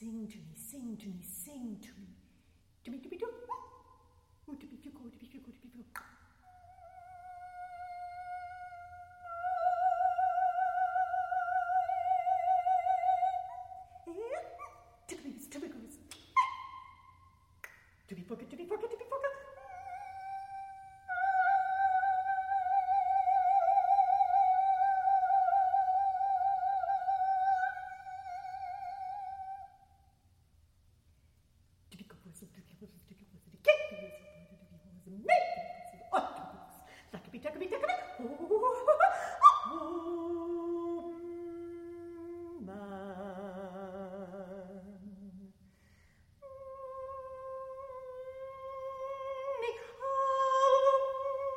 sing to me, sing to me, sing to me. To me, do. Oh, to be, go, to be, go, to be, go. To be forget, to be forget, to be forget. To be